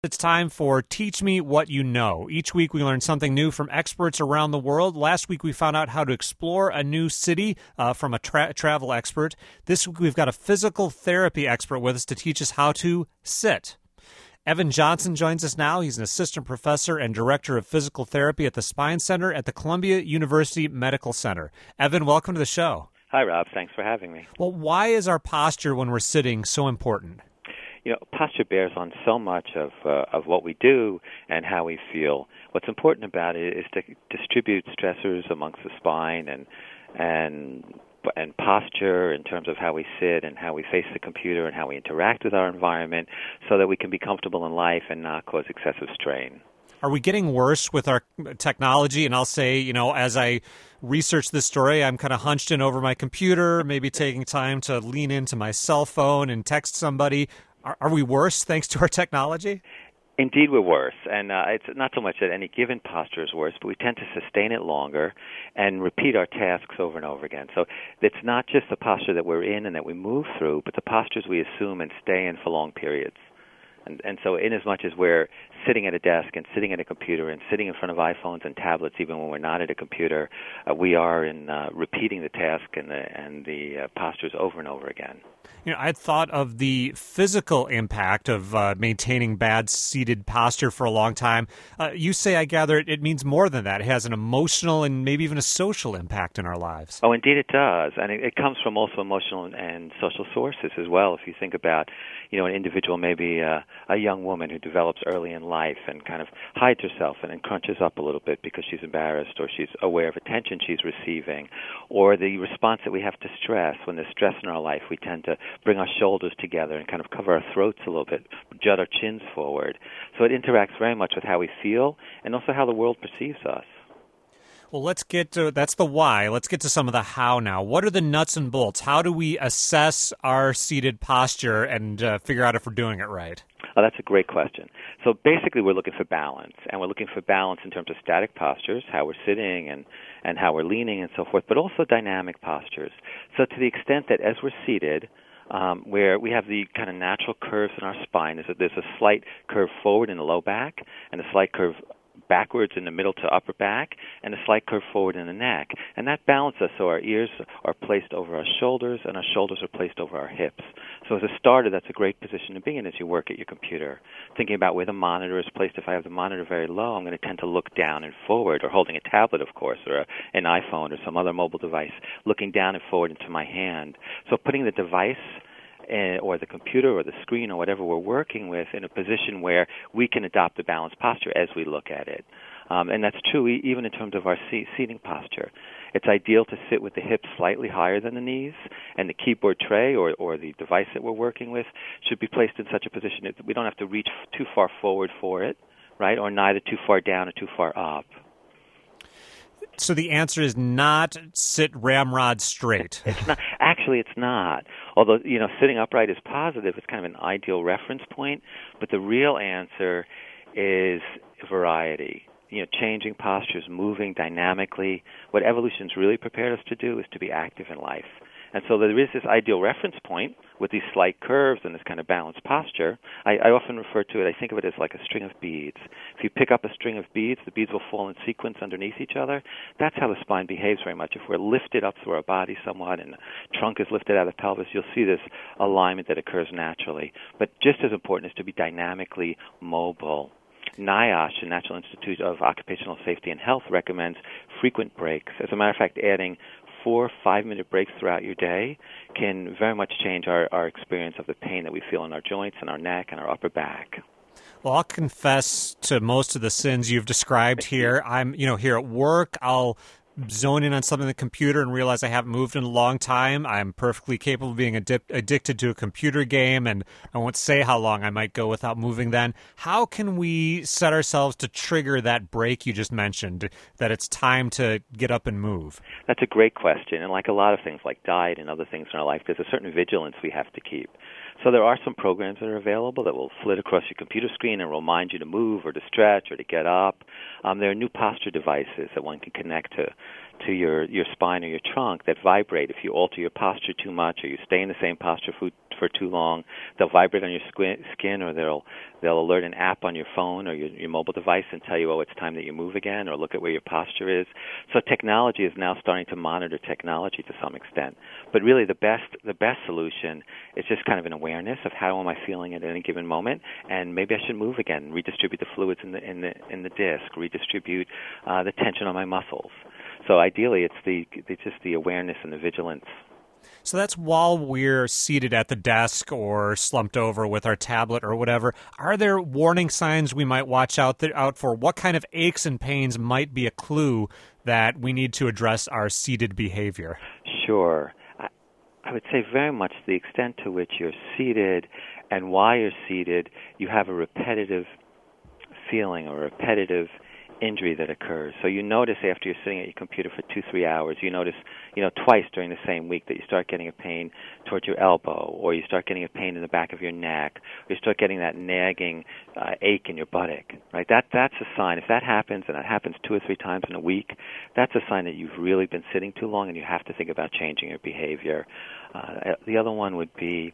It's time for Teach Me What You Know. Each week we learn something new from experts around the world. Last week we found out how to explore a new city from a travel expert. This week we've got a physical therapy expert with us to teach us how to sit. Evan Johnson joins us now. He's an assistant professor and director of physical therapy at the Spine Center at the Columbia University Medical Center. Evan, welcome to the show. Hi, Rob. Thanks for having me. Well, why is our posture when we're sitting so important? You know, posture bears on so much of what we do and how we feel. What's important about it is to distribute stressors amongst the spine and posture in terms of how we sit and how we face the computer and how we interact with our environment so that we can be comfortable in life and not cause excessive strain. Are we getting worse with our technology? And I'll say, you know, as I research this story, I'm kind of hunched in over my computer, maybe taking time to lean into my cell phone and text somebody. Are we worse thanks to our technology? Indeed, we're worse. And it's not so much that any given posture is worse, but we tend to sustain it longer and repeat our tasks over and over again. So it's not just the posture that we're in and that we move through, but the postures we assume and stay in for long periods. And so in as much as we're sitting at a desk and sitting at a computer and sitting in front of iPhones and tablets, even when we're not at a computer, we are in repeating the task and the postures over and over again. You know, I'd thought of the physical impact of maintaining bad seated posture for a long time. You say, I gather, it means more than that. It has an emotional and maybe even a social impact in our lives. Oh, indeed it does. And it comes from also emotional and social sources as well. If you think about, you know, an individual, maybe a young woman who develops early in life and kind of hides herself and crunches up a little bit because she's embarrassed or she's aware of attention she's receiving, or the response that we have to stress. When there's stress in our life, we tend to bring our shoulders together and kind of cover our throats a little bit, jut our chins forward. So it interacts very much with how we feel and also how the world perceives us. Well, let's get to, that's the why. Let's get to some of the how now. What are the nuts and bolts? How do we assess our seated posture and figure out if we're doing it right? Oh, that's a great question. So basically we're looking for balance, and we're looking for balance in terms of static postures, how we're sitting and how we're leaning and so forth, but also dynamic postures. So to the extent that as we're seated, where we have the kind of natural curves in our spine, is that there's a slight curve forward in the low back and a slight curve backwards in the middle to upper back, and a slight curve forward in the neck. And that balances us so our ears are placed over our shoulders and our shoulders are placed over our hips. So as a starter, that's a great position to be in as you work at your computer. Thinking about where the monitor is placed, if I have the monitor very low, I'm going to tend to look down and forward, or holding a tablet, of course, or an iPhone or some other mobile device, looking down and forward into my hand. So putting the device or the computer or the screen or whatever we're working with in a position where we can adopt a balanced posture as we look at it. And that's true even in terms of our seating posture. It's ideal to sit with the hips slightly higher than the knees, and the keyboard tray or the device that we're working with should be placed in such a position that we don't have to reach too far forward for it, right, or neither too far down or too far up. So the answer is not sit ramrod straight. It's not. Actually, it's not. Although, you know, sitting upright is positive. It's kind of an ideal reference point. But the real answer is variety. You know, changing postures, moving dynamically. What evolution's really prepared us to do is to be active in life. And so there is this ideal reference point with these slight curves and this kind of balanced posture. I often refer to it, I think of it as like a string of beads. If you pick up a string of beads, the beads will fall in sequence underneath each other. That's how the spine behaves very much. If we're lifted up through our body somewhat and the trunk is lifted out of the pelvis, you'll see this alignment that occurs naturally. But just as important is to be dynamically mobile. NIOSH, the National Institute of Occupational Safety and Health, recommends frequent breaks. As a matter of fact, adding 4 5-minute breaks throughout your day can very much change our experience of the pain that we feel in our joints and our neck and our upper back. Well, I'll confess to most of the sins you've described here. I'm, here at work, I'll zone in on something on the computer and realize I haven't moved in a long time. I'm perfectly capable of being addicted to a computer game, and I won't say how long I might go without moving then. How can we set ourselves to trigger that break you just mentioned, that it's time to get up and move? That's a great question, and like a lot of things like diet and other things in our life, there's a certain vigilance we have to keep. So there are some programs that are available that will flit across your computer screen and remind you to move or to stretch or to get up. There are new posture devices that one can connect to your spine or your trunk that vibrate if you alter your posture too much or you stay in the same posture for for too long, they'll vibrate on your skin, or they'll alert an app on your phone or your mobile device and tell you, oh, it's time that you move again, or look at where your posture is. So technology is now starting to monitor technology to some extent. But really, the best solution is just kind of an awareness of how am I feeling at any given moment, and maybe I should move again, redistribute the fluids in the disc, redistribute the tension on my muscles. So ideally, it's just the awareness and the vigilance. So that's while we're seated at the desk or slumped over with our tablet or whatever. Are there warning signs we might watch out for? What kind of aches and pains might be a clue that we need to address our seated behavior? Sure. I would say very much the extent to which you're seated and why you're seated, you have a repetitive feeling or repetitive injury that occurs. So you notice after you're sitting at your computer for 2-3 hours, you notice, twice during the same week that you start getting a pain towards your elbow, or you start getting a pain in the back of your neck, or you start getting that nagging ache in your buttock, right? That's a sign. If that happens, and that happens 2 or 3 times in a week, that's a sign that you've really been sitting too long and you have to think about changing your behavior. The other one would be,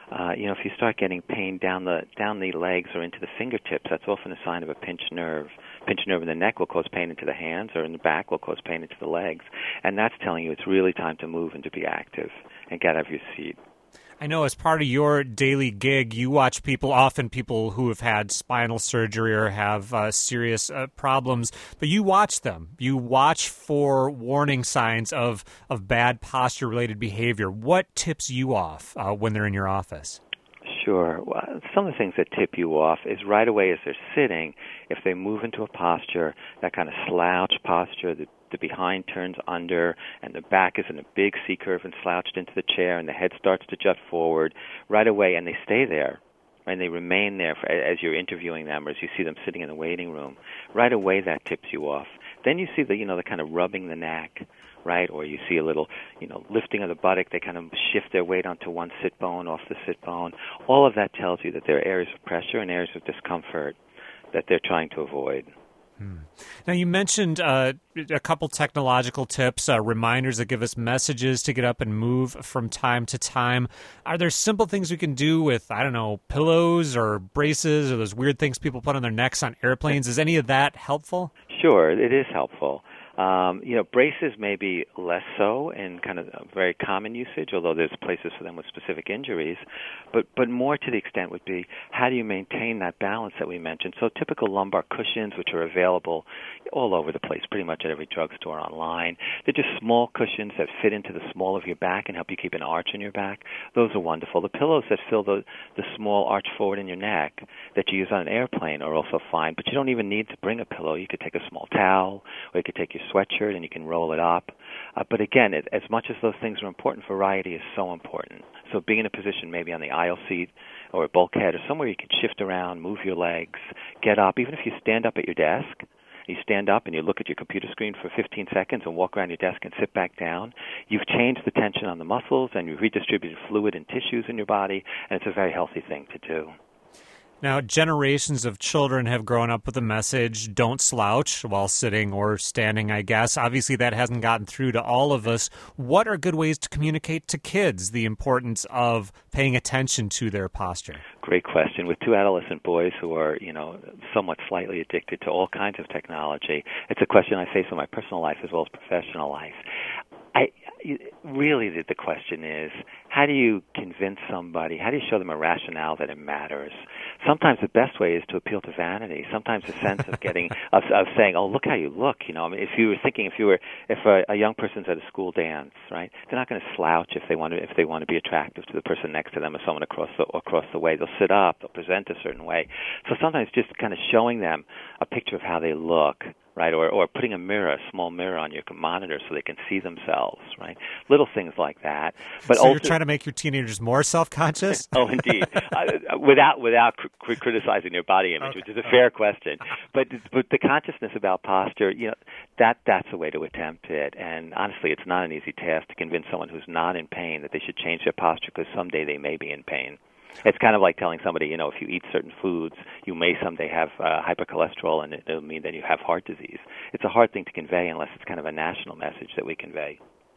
if you start getting pain down the legs or into the fingertips, that's often a sign of a pinched nerve. Pinched nerve in the neck will cause pain into the hands, or in the back will cause pain into the legs. And that's telling you it's really time to move and to be active and get out of your seat. I know as part of your daily gig, you watch people who have had spinal surgery or have serious problems, but you watch them. You watch for warning signs of bad posture-related behavior. What tips you off when they're in your office? Sure. Well, some of the things that tip you off is right away as they're sitting, if they move into a posture, that kind of slouch posture, the behind turns under, and the back is in a big C-curve and slouched into the chair, and the head starts to jut forward right away, and they stay there, and they remain there as you're interviewing them or as you see them sitting in the waiting room. Right away, that tips you off. Then you see the kind of rubbing the neck, right? Or you see a little, lifting of the buttock. They kind of shift their weight onto one sit bone, off the sit bone. All of that tells you that there are areas of pressure and areas of discomfort that they're trying to avoid. Now, you mentioned a couple technological tips, reminders that give us messages to get up and move from time to time. Are there simple things we can do with, pillows or braces or those weird things people put on their necks on airplanes? Is any of that helpful? Sure, it is helpful. Braces may be less so in kind of very common usage, although there's places for them with specific injuries. But more to the extent would be, how do you maintain that balance that we mentioned? So typical lumbar cushions, which are available all over the place, pretty much at every drugstore online. They're just small cushions that fit into the small of your back and help you keep an arch in your back. Those are wonderful. The pillows that fill the small arch forward in your neck that you use on an airplane are also fine, but you don't even need to bring a pillow. You could take a small towel, or you could take your sweatshirt and you can roll it up. But again, as much as those things are important, variety is so important. So being in a position maybe on the aisle seat or a bulkhead or somewhere you can shift around, move your legs, get up. Even if you stand up at your desk, you stand up and you look at your computer screen for 15 seconds and walk around your desk and sit back down, you've changed the tension on the muscles and you've redistributed fluid and tissues in your body, and it's a very healthy thing to do. Now, generations of children have grown up with the message, don't slouch while sitting or standing, I guess. Obviously, that hasn't gotten through to all of us. What are good ways to communicate to kids the importance of paying attention to their posture? Great question. With 2 adolescent boys who are, somewhat slightly addicted to all kinds of technology, it's a question I face in my personal life as well as professional life. Really, the question is, how do you convince somebody, how do you show them a rationale that it matters? Sometimes the best way is to appeal to vanity. Sometimes a sense of getting, of saying, oh, look how you look. If a young person's at a school dance, right, they're not going to slouch if they want to be attractive to the person next to them or someone across the way. They'll sit up, they'll present a certain way. So sometimes just kind of showing them a picture of how they look, right, or putting a small mirror on your monitor so they can see themselves, right? Little things like that. But so you're trying to make your teenagers more self-conscious? Oh, indeed. Without criticizing their body image, which is a fair question. But the consciousness about posture, that's a way to attempt it. And honestly, it's not an easy task to convince someone who's not in pain that they should change their posture because someday they may be in pain. It's kind of like telling somebody, if you eat certain foods, you may someday have hypercholesterol, and it'll mean that you have heart disease. It's a hard thing to convey unless it's kind of a national message that we convey.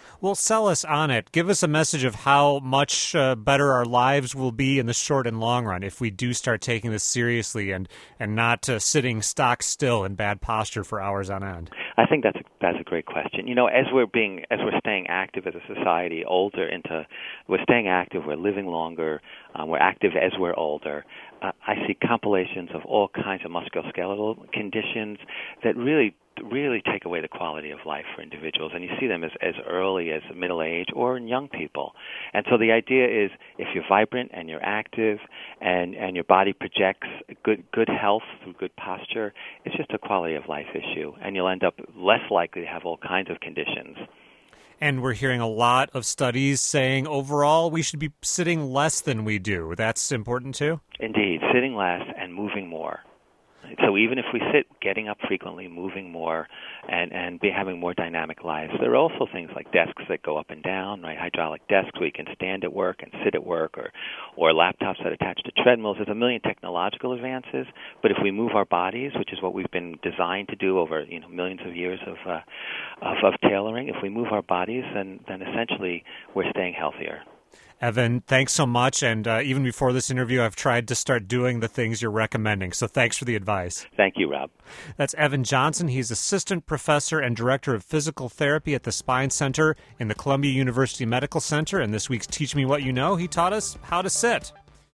Well, sell us on it. Give us a message of how much better our lives will be in the short and long run if we do start taking this seriously and not sitting stock still in bad posture for hours on end. I think that's a great question. You know, as we're staying active as a society, we're staying active, we're living longer, we're active as we're older. I see compilations of all kinds of musculoskeletal conditions that really take away the quality of life for individuals, and you see them as early as middle age or in young people. And so the idea is, if you're vibrant and you're active and your body projects good health through good posture, it's just a quality of life issue, and you'll end up less likely to have all kinds of conditions. And we're hearing a lot of studies saying overall we should be sitting less than we do. That's important too? Indeed, sitting less and moving more. So even if we sit, getting up frequently, moving more, and having more dynamic lives. There are also things like desks that go up and down, right? Hydraulic desks where you can stand at work and sit at work, or laptops that attach to treadmills. There's a million technological advances, but if we move our bodies, which is what we've been designed to do over millions of years of tailoring, if we move our bodies, then essentially we're staying healthier. Evan, thanks so much. And even before this interview, I've tried to start doing the things you're recommending. So thanks for the advice. Thank you, Rob. That's Evan Johnson. He's assistant professor and director of physical therapy at the Spine Center in the Columbia University Medical Center. And this week's Teach Me What You Know, he taught us how to sit.